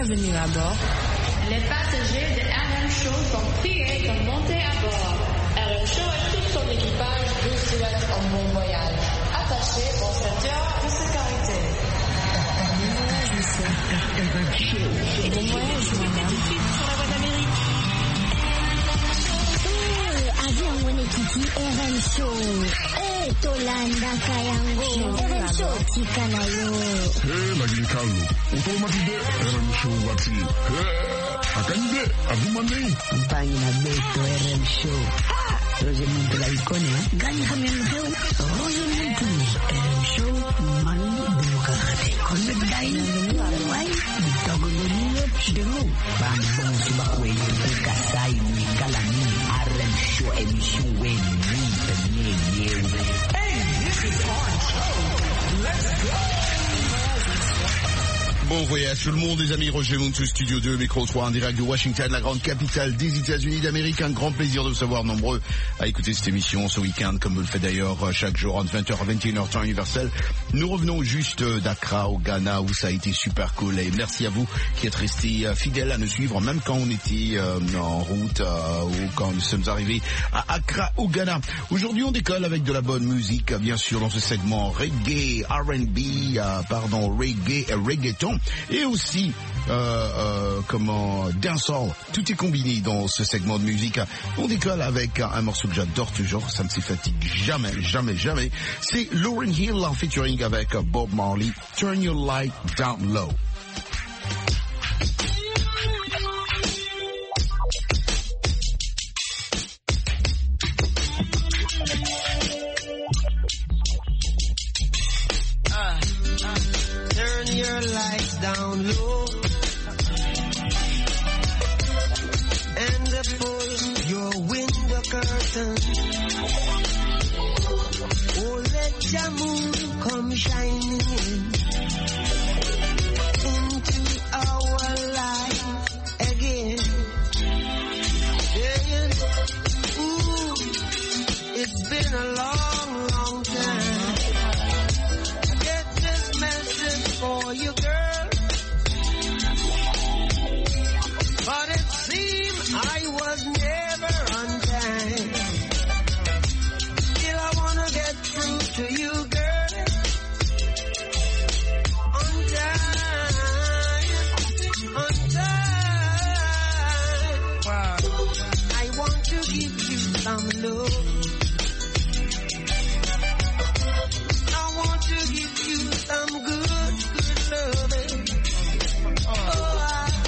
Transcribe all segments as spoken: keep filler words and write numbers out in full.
Bienvenue à bord. Les passagers de R M Show sont priés de monter à bord. R M Show et tout son équipage vous souhaitent un bon voyage. Attachez vos ceintures de sécurité. Bon voyage, monsieur. Bon voyage, madame. Sur la voie d'Amérique. Avion Wenekiti R M Show. Eh, Tolanda Kayango. R M Show Tikanayo. Eh, lagi kalu. Utomatide R M Show wati. Eh, akande agumane. Mpangi na beto R M Show. Roger Montela ikone. Gani kami mheo. Roger Montela R M Show manu demokrate. Konde dai na wai. Bitogoloniyo chidemo. Bambo subakwe yeka sai ni kalani. R M Show emission when we tenye yewe. Hey, this is our show. Let's go. Bon voyage tout le monde, les amis. Roger Montou, Studio deux, Micro trois, en direct de Washington, la grande capitale des États-Unis d'Amérique. Un grand plaisir de vous savoir nombreux à écouter cette émission ce week-end, comme vous le faites d'ailleurs chaque jour entre vingt heures à vingt et une heures temps universel. Nous revenons juste d'Accra au Ghana, où ça a été super cool. Et merci à vous qui êtes restés fidèles à nous suivre, même quand on était euh, en route euh, ou quand nous sommes arrivés à Accra au Ghana. Aujourd'hui, on décolle avec de la bonne musique, bien sûr, dans ce segment reggae, R and B, euh, pardon, reggae et reggaeton. Et aussi, euh, euh, comment, dancehall. Tout est combiné dans ce segment de musique. On décolle avec un, un morceau que j'adore toujours, ça ne se fatigue jamais, jamais, jamais. C'est Lauryn Hill en featuring avec Bob Marley, Turn Your Light Down Low. Down low and pull your window curtain. Oh, let the moon come shining in into our life again. Yeah. Ooh, it's been a long, long time. I get this message for you, girl. But it seemed I was never on time. Still I wanna get through to you, girl. On time, on time. Wow. I want to give you some love. I want to give you some good, good loving. Oh, I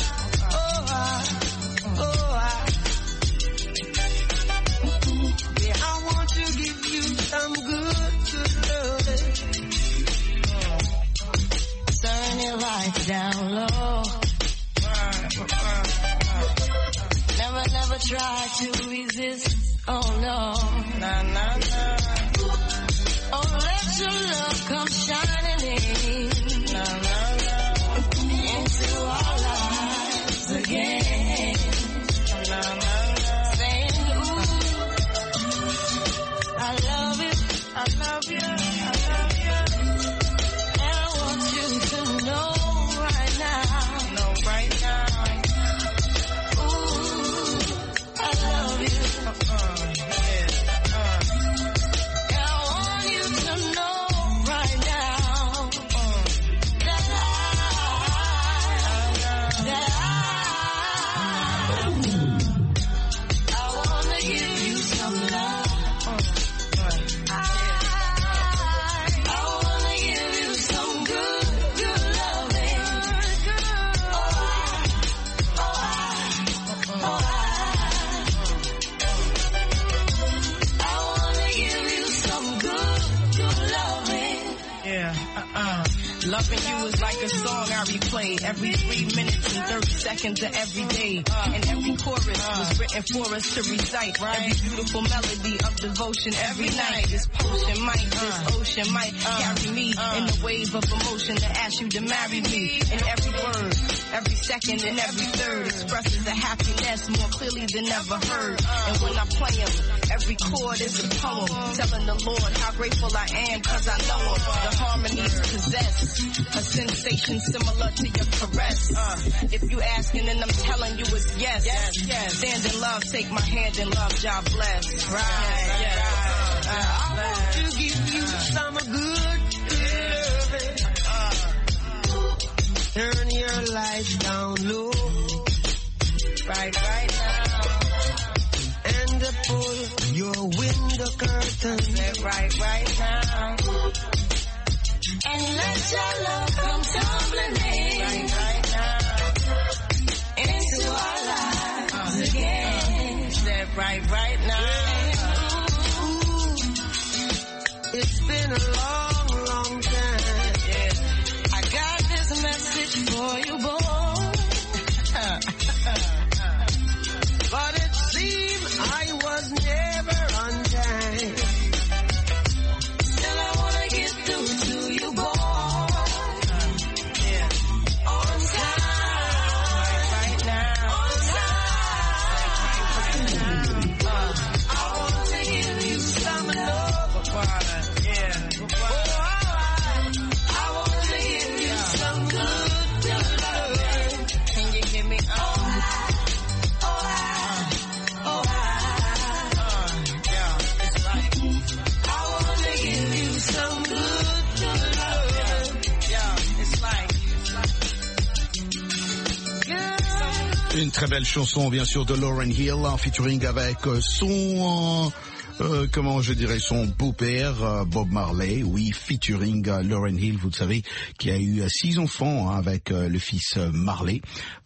some good, good loving. Turn it right down low. Never, never try to resist. Oh no. Nah, nah, nah. Oh, let your love come shining in. Nah, nah, nah. Into our lives again. Nah, nah, nah. Saying, ooh, I love you. I love you, I love you. And I want you to know right now. Know right now. Ooh, I love you. Uh-uh, yeah, uh. And I want you to know right now uh, that I, that I, I wanna give you some love. Loving you is like a song I replay every three minutes and thirty seconds of every day. Uh, and every chorus uh, was written for us to recite. Right? Every beautiful melody of devotion every night. This potion might, this ocean might uh, carry me uh, in the wave of emotion to ask you to marry me. And every word, every second and every third expresses a happiness more clearly than ever heard. And when I play them, every chord is a poem telling the Lord how grateful I am cause I know him. The harmonies possess a sensation similar to your caress. Uh, if you asking, then I'm telling you it's yes. Yes, yes. Stand in love, take my hand in love, God bless. Right, yeah. Uh, uh, I want to give you some good loving. Uh, turn your lights down low. Right, right now. And pull your window curtain. Right, right now. And let your love come tumbling in. Right, right now. Into our lives uh, again. Step right, right now. Ooh, it's been a long, long time. Yeah. I got this message for you, boy. But it seemed I was never on time. Still I wanna get through to you, boy. Yeah. On time. Right now. On time. Right now. Uh, I want to give you some love. Yeah. Oh, I want to give you some good love. Can you hear me? Oh. Une très belle chanson, bien sûr, de Lauryn Hill, en featuring avec son, euh, comment je dirais, son beau-père, euh, Bob Marley, oui, featuring euh, Lauryn Hill, vous le savez, qui a eu euh, six enfants hein, avec euh, le fils euh, Marley,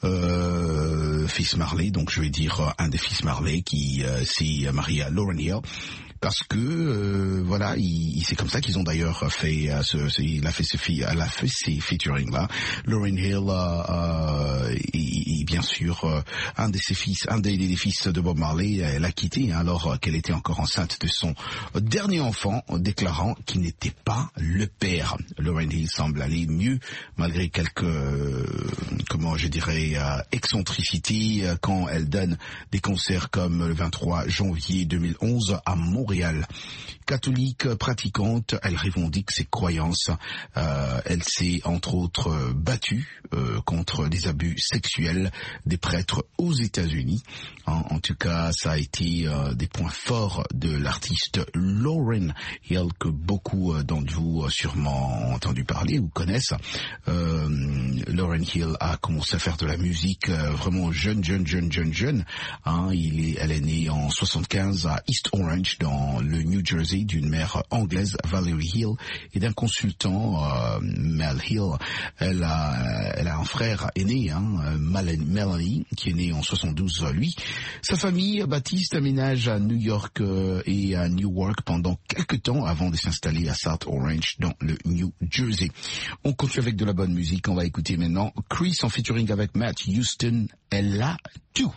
euh, fils Marley, donc je vais dire euh, un des fils Marley qui euh, s'est marié à Lauryn Hill. Parce que euh, voilà, il, c'est comme ça qu'ils ont d'ailleurs fait, euh, ce, ce, il a fait ces elle a fait ces featuring là. Lauryn Hill, euh, euh, et, et bien sûr euh, un de ses fils, un des, des fils de Bob Marley, elle a quitté hein, alors qu'elle était encore enceinte de son dernier enfant, déclarant qu'il n'était pas le père. Lauryn Hill semble aller mieux malgré quelques, euh, comment je dirais, euh, excentricités euh, quand elle donne des concerts comme le vingt-trois janvier deux mille onze à Montréal. Catholique pratiquante, elle revendique ses croyances. Euh, elle s'est entre autres battue euh, contre des abus sexuels des prêtres aux États-Unis. En, en tout cas, ça a été euh, des points forts de l'artiste Lauryn Hill que beaucoup euh, d'entre vous euh, sûrement ont entendu parler ou connaissent. Euh, Lauryn Hill a commencé à faire de la musique euh, vraiment jeune, jeune, jeune, jeune, jeune. Hein, il est, elle est née en soixante-quinze à East Orange dans le New Jersey d'une mère anglaise, Valerie Hill, et d'un consultant, euh, Mel Hill. Elle a, elle a un frère aîné, hein, Melanie, qui est né en soixante-douze, lui. Sa famille, Baptiste, aménage à New York euh, et à Newark pendant quelques temps avant de s'installer à South Orange dans le New Jersey. On continue avec de la bonne musique. On va écouter maintenant Chris en featuring avec Matt Houston. Elle a tout.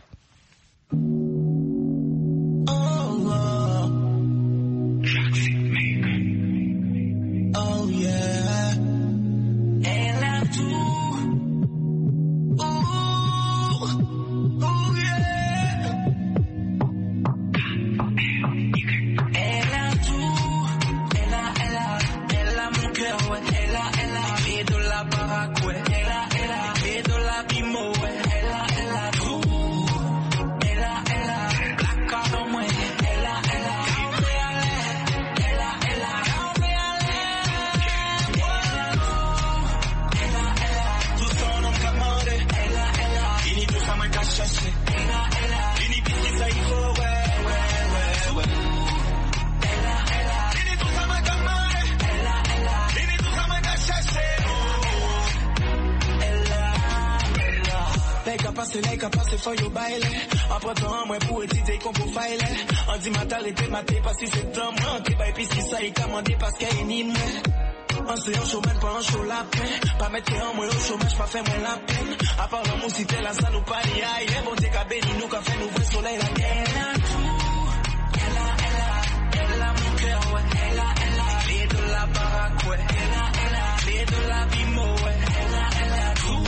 Oh yeah, elle a tout. Oh, oh yeah. Elle a tout. Elle a, elle a, elle a mon cœur, ouais. Elle a, elle a, et de la baraque, ouais. Elle a, elle a, et de la bimo, ouais. Elle a, elle a tout. Elle a, elle a, la carte en moi. Elle a, elle a, elle a, elle a, Passe like a passe for your baile. En prenant moi pour étudier qu'on peut faire. On dit ma t'arrêter maté parce que c'est temps moi. T'es pas épice qui ça est commandé parce qu'elle est ni moi. On se en chômage pas en chaud la peine. Pas mettre en moi au chômage pas faire moi la peine. À part l'amour si t'es la salle ou pas les aïe. Les bon t'es qu'à béni nous qu'à faire nous vrai soleil la guerre. Elle a tout. Elle a, elle a, elle a mon cœur ouais. Elle a, elle a, les de la baraque ouais. Elle a, elle a, les de la bimo ouais. Elle a, elle a tout.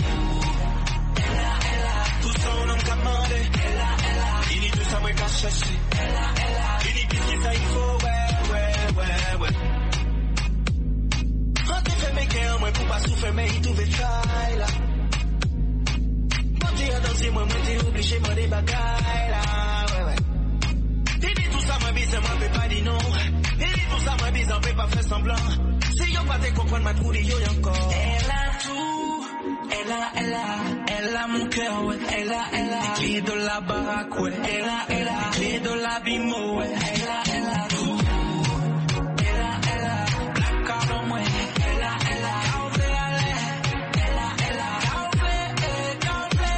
Tout son nom commandé, elle a, elle a. Il dit tout ça, moi qu'à chercher, elle a, elle a. Il dit qu'est-ce que ça il faut, ouais, ouais, ouais, ouais. On te fait mes cœurs, pas souffert, mais il trouvait faille là. Quand tu as dansé, moi, moi, t'es obligé, moi, des bagailles là. Ouais, ouais. Il dit tout ça, ma bise, moi, peut pas dire non. Il dit tout ça, ma bise, on peut pas faire semblant. Si yo pas te comprendre, ma trou de yo encore. Elle a tout, elle a, elle a, elle a mon cœur, ouais. Elle a, elle a, les clés de la baraque, ouais. Elle a, elle a, les clés de la bimo, ouais. Elle a, elle a tout. Elle a, elle a, black card en moi. Elle a, elle a, calvé à l'air. Elle a, elle a, calvé, calvé,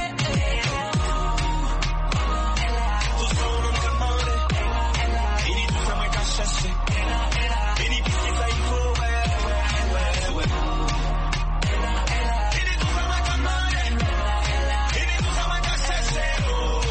elle a, tout ça, on me demande. elle a, elle a, Il dit tout ça, moi, qu'à chercher. elle a, elle a, Il dit tout ça, il faut, ouais, ouais, ouais, ouais. Il dit tout ça, moi, qu'à demander. Il dit tout ça, moi, qu'à chercher. Oh.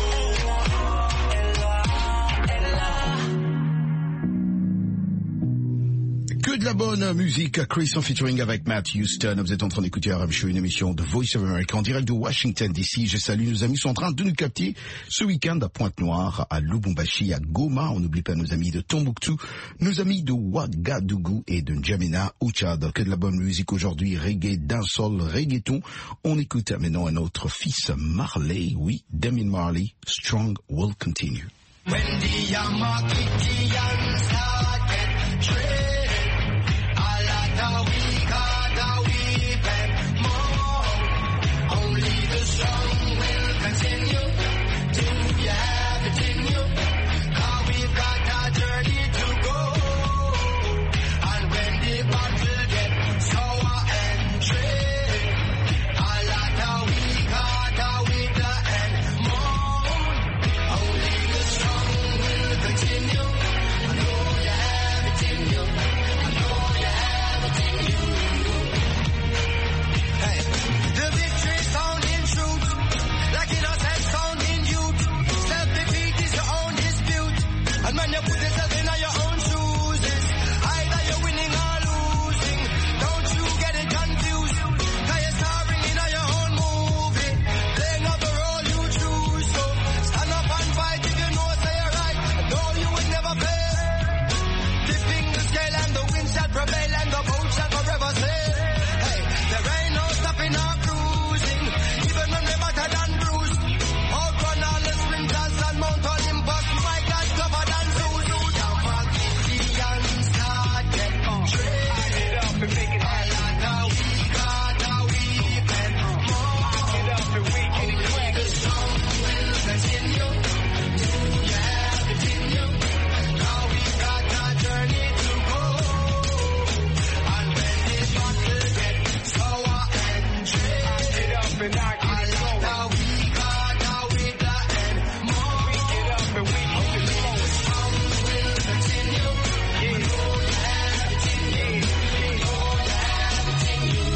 Que de la bonne musique, Chris en featuring avec Matt Houston. Vous êtes en train d'écouter R M Show, une émission de Voice of America en direct de Washington D C. Je salue nos amis qui sont en train de nous capter ce week-end à Pointe-Noire, à Lubumbashi, à Goma. On n'oublie pas nos amis de Tombouctou, nos amis de Ouagadougou et de N'Djamena au Tchad. Que de la bonne musique aujourd'hui, reggae, dancehall, reggaeton. On écoute maintenant un autre fils, Marley, oui, Damien Marley, Strong Will Continue. When the Yamakitians started trading, all of the weak are the weak and more. Only the strong will continue. Do you have it in you? 'Cause we've got a journey to go. And when the battle gets sour and tricky, all of the weak are the weaker and more. Only the strong will continue. I know you have it in you. I know you have it in you. Hey, the victory found in truth, like innocence found in youth. Self-defeat is your own dispute, and when you put yourself in your own shoes, it's either you're winning or losing. Don't you get it confused, 'cause you're starring in your own movie, playing up the role you choose. So stand up and fight if you know say you're right, and know you will never fail. Tipping the scale and the wind shall prevail and the boat shall forever sail. Hey, there ain't no stopping or cruising, even when we're better than bruised. Outrun all the sprinters and Mount Olympus, my God, covered and Zeus. Yamakitians started trading, all of the weak are the weak and more. Only the strong will continue. Do you have it in you? 'Cause we've got a journey to go. And when the battle gets sour and tricky, all of the weak are the weaker and more. Only the strong will continue. You know you have it in you. You know you have it in you.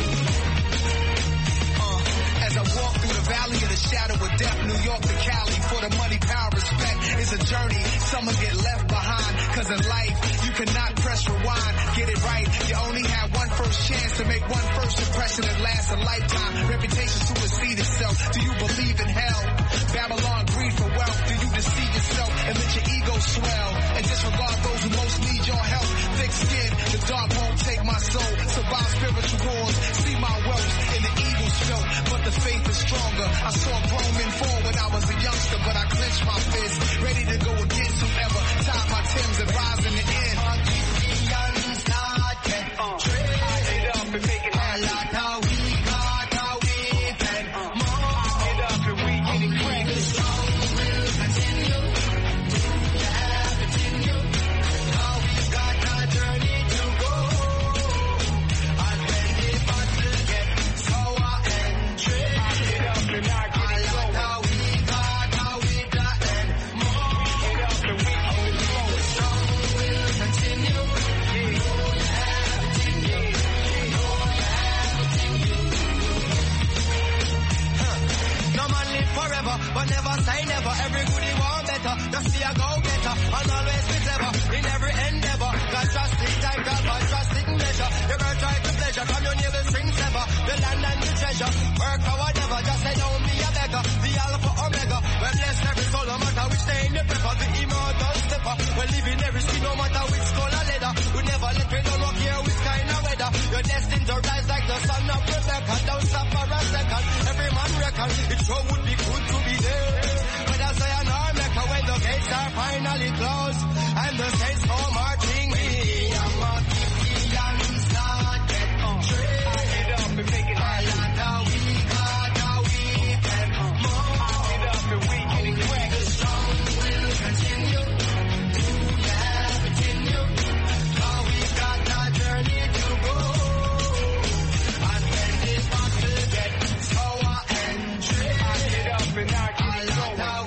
Uh, as I walk through the valley of the shadow of death, New York to Cali, for the money, power, respect is a journey. Some will get left behind, 'cause in life, you cannot press rewind. Get it right, you only have one first chance to make one first impression that lasts a lifetime. Reputation supersedes itself. Do you believe in hell? Babylon, greed for wealth. Do you deceive yourself and let your ego swell? And disregard those who most need your help. Thick skin, the dark won't take my soul. Survive spiritual wars, see my wealth in the evil's felt, but the faith is stronger. I saw grown men fall when I was a youngster, but I clenched my fist, ready to go against whoever tied my Timbs and rise in the end. Yamakitians started trading, all of the weak are the weak and more. Only the strong will continue. Do you have it in you? 'Cause we've got a journey to go. And when the battle gets sour and tricky, all of the weak are the weaker and more. Only the strong will continue. You know you have it in you. You know you have it in you. Huh. No man live forever, but never say never. Every goodie want better, just be a go-getter, and always be clever in every endeavor. God trust it, time God, but trust it in measure. You ever try to pleasure from your navel strings ever. The land and the treasure, work for whatever, just say don't be a beggar. The Alpha Omega, well bless every soul, no matter which day in the prepper. The immortal stepper, well live in every skin, no matter which color leather. We never let we don't care which kind of weather. You're destined to rise like the the son of Rebecca, don't stop for a second. Every man reckon it sure would be good to be there. But as I and our Mecca, when the gates are finally closed and the saints go marching in, I'm a Indian start get trade. I get up and make it hard. Now we got a weekend more. I get up and we getting quick. The song will continue. Yeah, continue. Now we got a journey to go. And when this battle gets sour and trade, I get up and I get it going.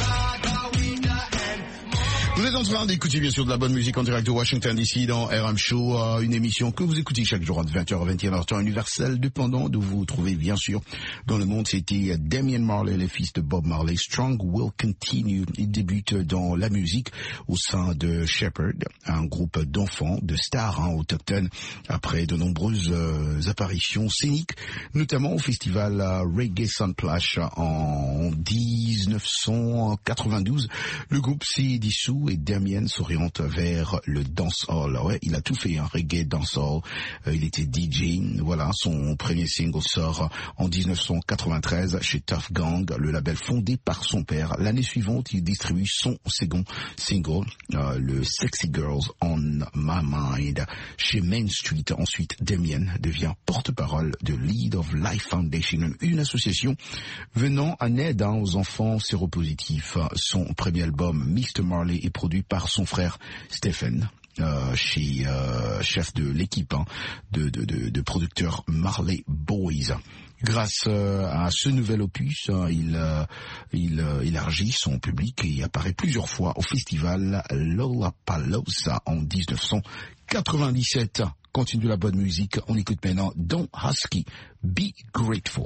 Vous êtes en train d'écouter bien sûr de la bonne musique en direct de Washington D C dans R M Show, euh, une émission que vous écoutez chaque jour entre vingt heures et vingt et une heures temps universel, dépendant de vous trouver bien sûr dans le monde. C'était Damian Marley, le fils de Bob Marley. Strong Will Continue. Il débute dans la musique au sein de Shepherd, un groupe d'enfants, de stars hein, autochtones, après de nombreuses euh, apparitions scéniques, notamment au festival euh, Reggae Sunplash en dix-neuf cent quatre-vingt-douze. Le groupe s'est dissous et Damien s'oriente vers le dancehall. Ouais, il a tout fait, un hein, reggae, dancehall. Euh, il était D J. Voilà, son premier single sort en dix-neuf cent quatre-vingt-treize chez Tough Gang, le label fondé par son père. L'année suivante, il distribue son second single, euh, le Sexy Girls on My Mind, chez Main Street. Ensuite, Damien devient porte-parole de Lead of Life Foundation, une association venant en aide hein, aux enfants séropositifs. Son premier album, mister Marley, est produit par son frère Stephen, euh, chez euh, chef de l'équipe hein, de, de, de, de producteurs Marley Boys. Grâce euh, à ce nouvel opus, hein, il, euh, il euh, élargit son public et apparaît plusieurs fois au festival Lollapalooza en dix-neuf cent quatre-vingt-dix-sept. Continue la bonne musique, on écoute maintenant Don Husky, Be Grateful.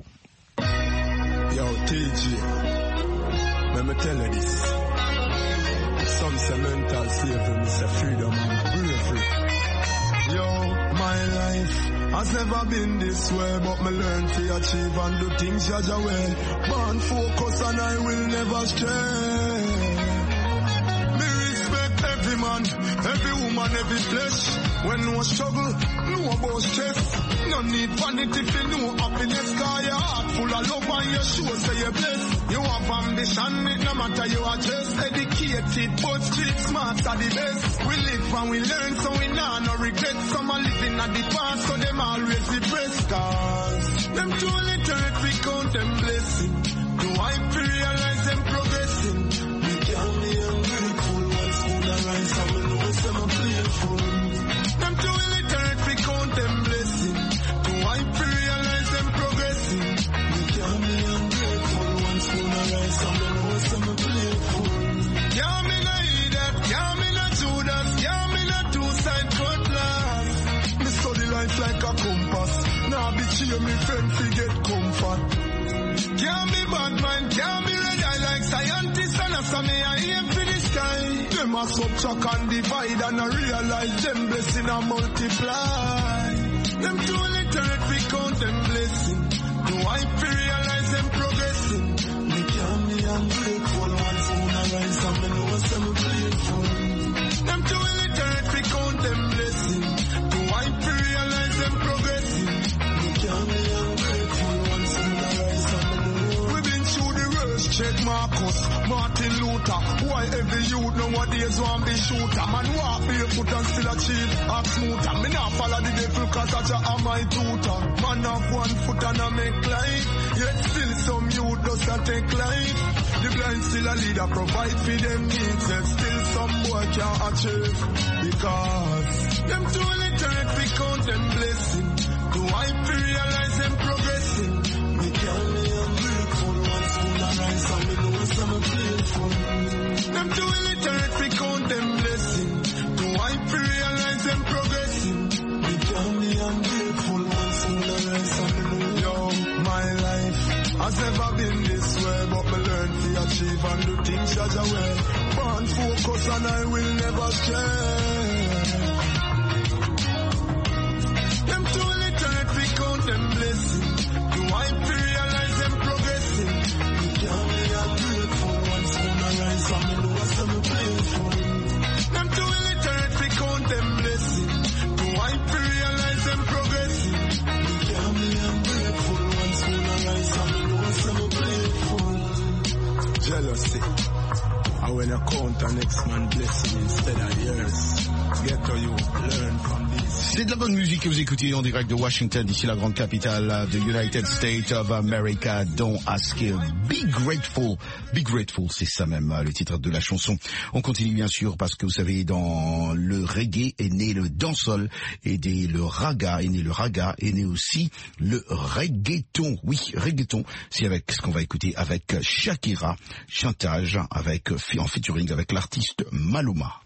Yo, T G, let me tell you this. Some say mental slavery, me say freedom and bravery. Yo, my life has never been this way, but me learn to achieve and do things Jaja way. Born focus and I will never stray. Me respect every man, every woman, every flesh. When no struggle, no about stress. No need vanity for no happiness, cause your heart full of love and your sure say you're blessed. You have ambition, it no matter you address. Educated, but street smart are the best. We live and we learn, so we nah no regret. Some are living at the past, so them always depressed. Cause them too literate, we count them blessing. Do I realize them progressing? We can't be ungrateful, one spoon of rice, and we know some are playful. Them too illiterate, we count them blessing. Do I realize them progressing? We can't be ungrateful, one spoon of rice, and we know some are playful. Can't be no idiot, can't be no Judas, can't be no two-side cutlass. Me study life like a compass. Now be cheer me friend fi get comfort. Can't be bad man, can't be red eye like scientists, and as me I aim for the sky. Them a subtract and divide and I realize them blessing and multiply. Them too literate, we count them blessing. Do I realize them progressing? Me can't be ungrateful, one spoon of rice and me know some playful. Them too illiterate, we count them blessing. Do I realize them progressing? Me can't be ungrateful, one spoon of rice and me know. We've been through the worst, check Marcus, Martin Luther. Why every youth nowadays want be shooter? Man walk barefoot and still achieve act smoother. Me not follow the devil cause I just am my tutor. Man have one foot and I make life. Yet still some youth doesn't take life. The blind still a leader provide for them needs. Yet still some boy can't achieve. Because them too literate we count them blessing. Do I realize them progressing? Me can't be ungrateful, one spoon of rice and me know some playful. Them too illiterate, we count them blessing. Do I realize them progressing? Me can't be ungrateful, one spoon of rice and me know. Yo, my life has never been this way, but me learn to achieve and do things Jaja way. Born focus and I will never stray. Them too illiterate, we count them blessing. Do I realize them progressing? Me can't be ungrateful, one spoon of rice and me know some playful. Them too illiterate, we count them blessing. Do I realize them progressing? Me can't count on next man blessing instead of yours. Get to you, learn from this. C'est de la bonne musique que vous écoutez en direct de Washington, d'ici la grande capitale de United States of America. Don't ask you. Be grateful. Be grateful, c'est ça même le titre de la chanson. On continue bien sûr parce que vous savez, dans le reggae est né le dancehall et des, le raga est né le raga, est né aussi le reggaeton. Oui, reggaeton, c'est avec ce qu'on va écouter avec Shakira, Chantage, avec, en featuring avec l'artiste Maluma.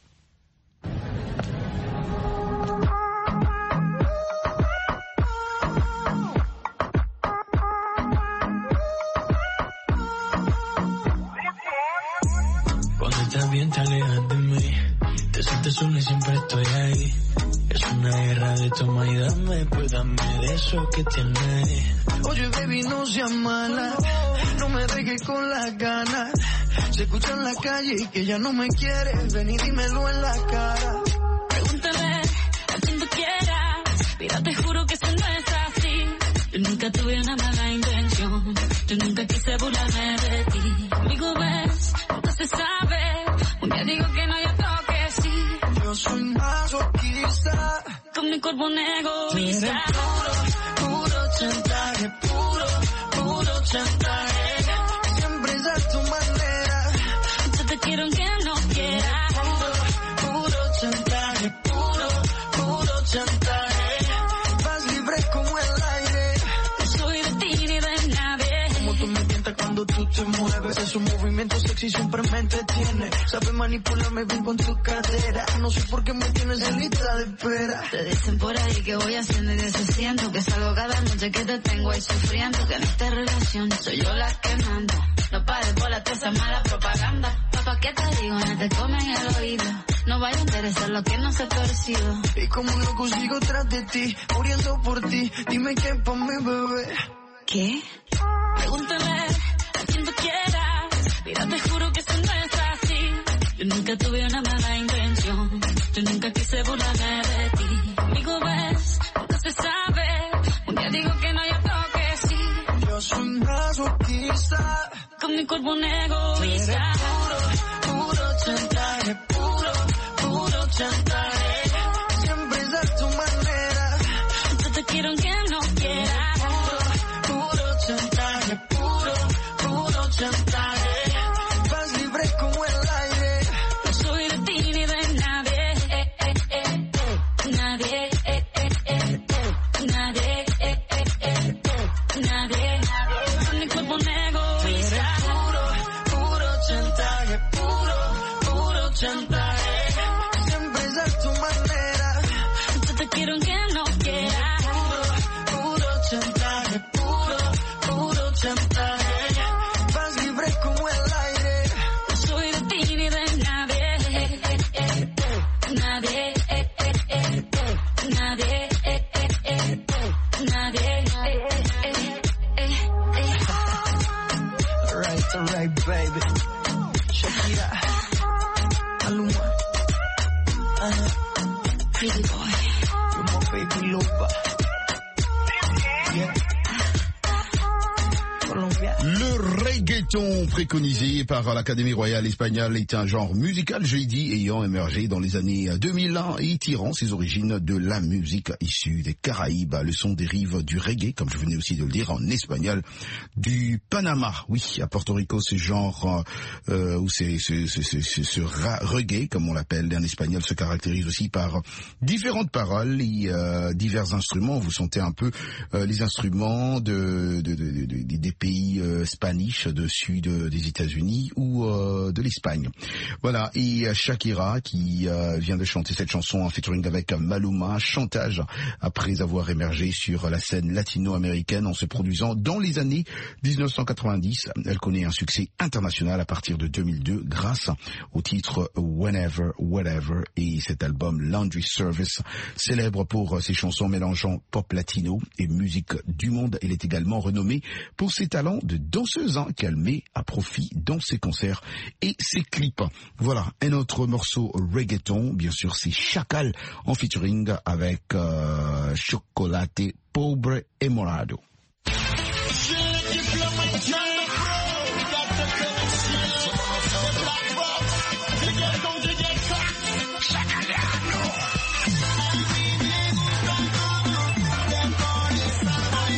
Estás bien, te alejas de mí. Te sientes sola y siempre estoy ahí. Es una guerra de toma y dame, pues dame de eso que tienes. Oye, baby, no seas mala. No me dejes con las ganas. Se escucha en la calle y que ya no me quieres. Ven y dímelo en la cara. Pregúntale a quien tú quieras. Mira, te juro que eso no es así. Yo nunca tuve una mala intención. Yo nunca quise burlarme de ti. Conmigo ves, nunca se sabe. Un día digo que no, yo toque sí. Yo soy masoquista. Con mi cuerpo un egoísta. Puro, puro chantaje. Puro, puro chantaje. Siempre es a tu manera. Yo te quiero aunque no quieras. Puro, puro chantaje. Puro, puro chantaje. Vas libre como el aire. No soy de ti ni de nadie. Como tú me tientas cuando tú te mueves. Es un movimiento sexy, siempre me entretiene. Sabes manipularme bien con tu cadera. No sé por qué me tienes en lista de espera. Te dicen por ahí que voy haciendo y deshaciendo. Que salgo cada noche que te tengo ahí sufriendo. Que en esta relación soy yo la que manda. No pares bola toda esa mala propaganda. Papá, ¿qué te digo? No te comen el oído. No vaya a interesar lo que no se percibe. Y como un loco sigo tras de ti, muriendo por ti. Dime qué pa' mi bebé. ¿Qué? Pregúntale a quien tú quieras. Mira, te juro que eso no es así. Yo nunca tuve una mala intención. Yo nunca quise burlarme de ti. Conmigo ves, nunca se sabe. Un día digo que no, yo toque sí. Yo soy masoquista. Con mi cuerpo un egoísta. Puro, puro chantaje. Puro, puro chantaje. Siempre es a tu manera. Yo te quiero aunque no quieras. Puro, puro chantaje. Puro, puro chantaje. Vas libre como el aire. No soy de ti ni de nadie. Eh, eh, eh, eh. Nadie. Eh, eh, eh. Nadie. Eh, eh, eh. Nadie. Con mi cuerpo un egoísta. Puro, puro chantaje. Puro, puro chantaje. Siempre es a tu manera. Yo te quiero aunque no quieras. Puro, puro chantaje. Puro, puro chantaje. Vas libre como el aire. No soy de ti ni de nadie. Eh, eh, eh. Nadie. Eh, eh, eh. Nadie. Eh, eh, eh. Nadie. Eh, eh, eh. Eh, eh. Alright, alright, baby. Shakira. Maluma. Uh-huh. Pretty boy. You're my baby Lupa. Yeah. Colombia. Le reggaeton préconisé par l'Académie royale espagnole est un genre musical, je l'ai dit, ayant émergé dans les années deux mille et tirant ses origines de la musique issue des Caraïbes. Le son dérive du reggae, comme je venais aussi de le dire en espagnol, du Panama. Oui, à Porto Rico, ce genre, euh, ou c'est ce, ce, ce, ce, ce reggae, comme on l'appelle en espagnol, se caractérise aussi par différentes paroles et euh, divers instruments. Vous sentez un peu euh, les instruments de, de, de, de, de des pays euh, spanish de sud des États-Unis ou euh, de l'Espagne. Voilà, et Shakira qui euh, vient de chanter cette chanson en featuring avec Maluma, Chantage, après avoir émergé sur la scène latino-américaine en se produisant dans les années dix-neuf cent quatre-vingt-dix. Elle connaît un succès international à partir de deux mille deux grâce au titre Whenever, Whatever et cet album Laundry Service, célèbre pour ses chansons mélangeant pop latino et musique du monde. Elle est également renommée pour ses talents de danseuse hein, qu'elle met à profit dans ses concerts et ses clips. Voilà, un autre morceau reggaeton, bien sûr c'est Chacal en featuring avec euh, Chocolate Pobre et Morado.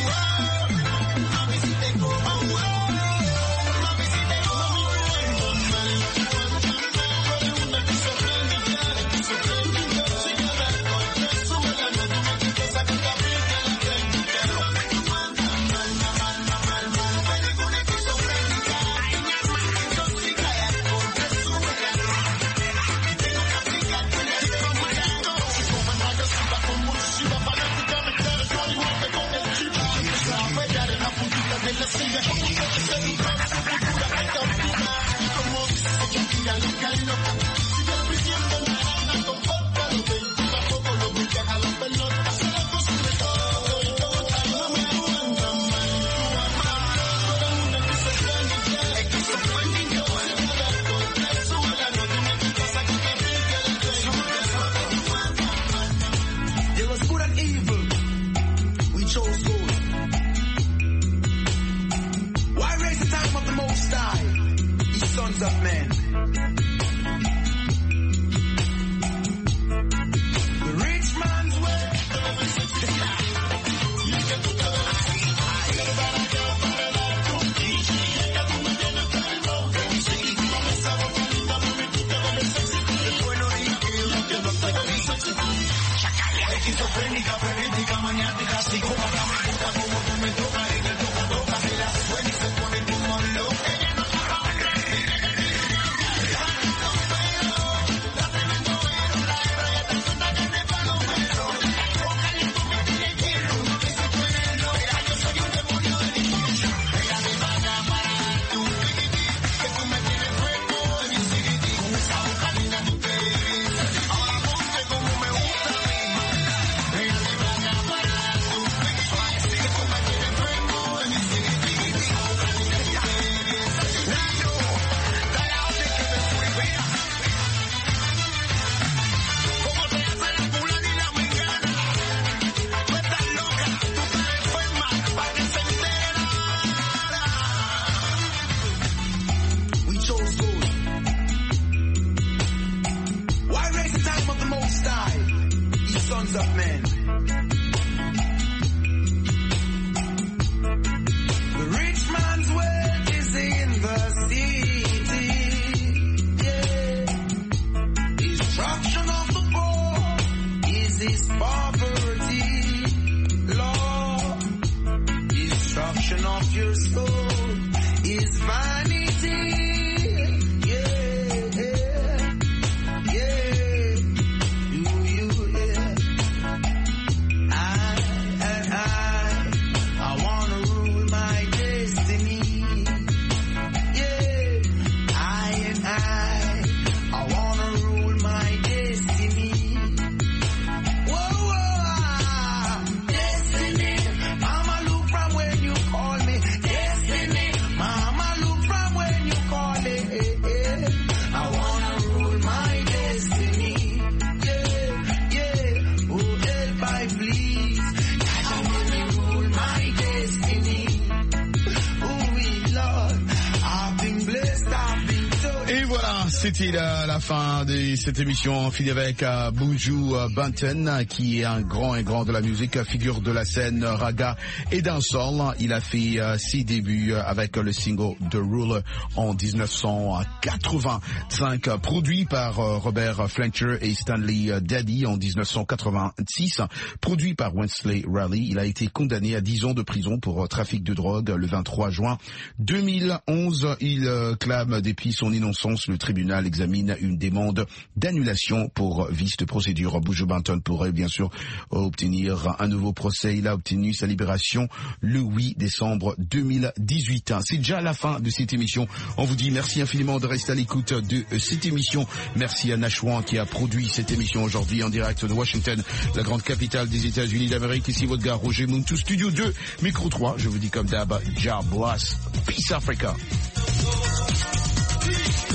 C'était la, la fin de cette émission, fini avec uh, Buju Banton, qui est un grand et grand de la musique, figure de la scène raga et dancehall. Il a fait uh, ses débuts avec le single The Ruler en dix-neuf cent quatre-vingt-cinq, produit par uh, Robert Fletcher et Stanley Daddy en dix-neuf cent quatre-vingt-six, produit par Wesley Raleigh. Il a été condamné à dix ans de prison pour uh, trafic de drogue le vingt-trois juin deux mille onze. Il uh, clame depuis son innocence. Le tribunal examine une demande d'annulation pour vice de procédure. Buju Banton pourrait bien sûr obtenir un nouveau procès. Il a obtenu sa libération le huit décembre deux mille dix-huit. C'est déjà la fin de cette émission. On vous dit merci infiniment de rester à l'écoute de cette émission. Merci à Nashwan qui a produit cette émission aujourd'hui en direct de Washington, la grande capitale des États-Unis d'Amérique. Ici votre gars Roger Muntu, Studio deux, Micro trois. Je vous dis comme d'hab, Jah bless. Peace Africa.